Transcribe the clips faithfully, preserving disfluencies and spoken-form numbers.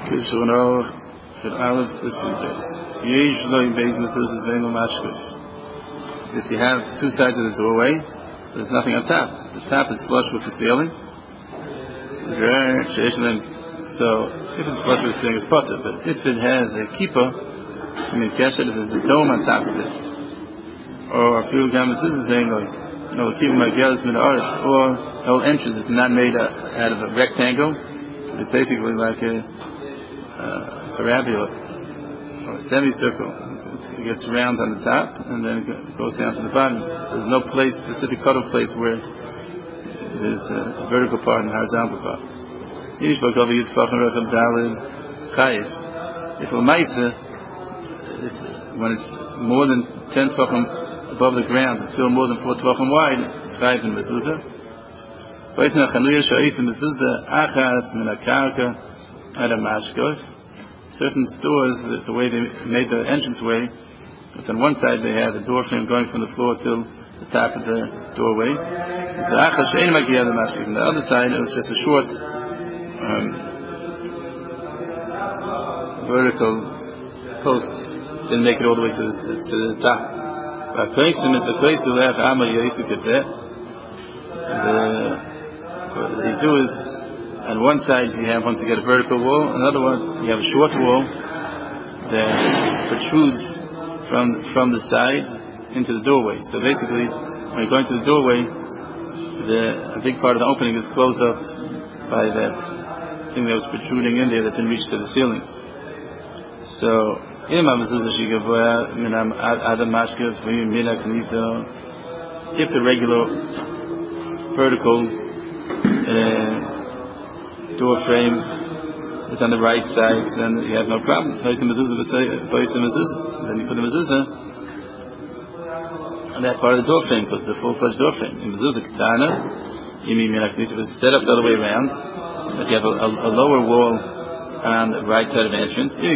Kishuno Shel Aleph Sifri Beis. Yesh Lo Beis Mezuzah Ve'Lo Mashkuf. If you have two sides of the doorway, there's nothing on top. The top is flush with the ceiling. So if it's flush with the ceiling, it's potter. But if it has a kippah, I mean keshet, if there's a dome on top of it, or a few gammas, this is saying like, no, keep my gelas min or the whole entrance is not made out of a rectangle. It's basically like a uh, parabola or a semicircle. It's, it gets round on the top and then it goes down to the bottom. So there's no place, specific cutoff place where there's a vertical part and a horizontal part. If l'maisa, when it's more than ten tefachim above the ground, it's still more than four tefachim wide, it's chayiv in mezuzah. Certain stores, the, the way they made the entranceway, it's on one side they had a door frame going from the floor till the top of the doorway. On the other side, it was just a short um, vertical post. Didn't make it all the way to the, to, to the top. The, what they do is, on one side you have, once you get a vertical wall, another one you have a short wall that protrudes from from the side into the doorway. So basically, when you're going to the doorway, the a big part of the opening is closed up by that thing that was protruding in there that didn't reach to the ceiling. So, if the regular vertical Uh, door frame is on the right side, then you have no problem. Then you put the mezuzah on that part of the door frame, because it's a full-fledged door frame. In mezuzah ketana, you mean if it's set up the other way around, if you have a, a, a lower wall on the right side of the entrance, if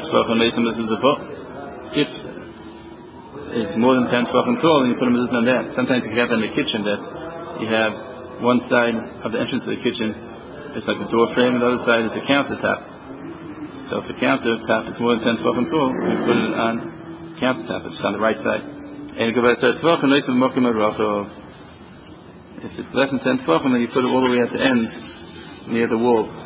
it's more than ten tefachim tall, then you put a mezuzah on that. Sometimes you have that in the kitchen, that you have one side of the entrance to the kitchen is like the door frame, and the other side is a countertop. So if the countertop is more than ten tefachim tall, you put it on countertop. If it's on the right side, and if it's less than ten tefachim, then you put it all the way at the end near the wall.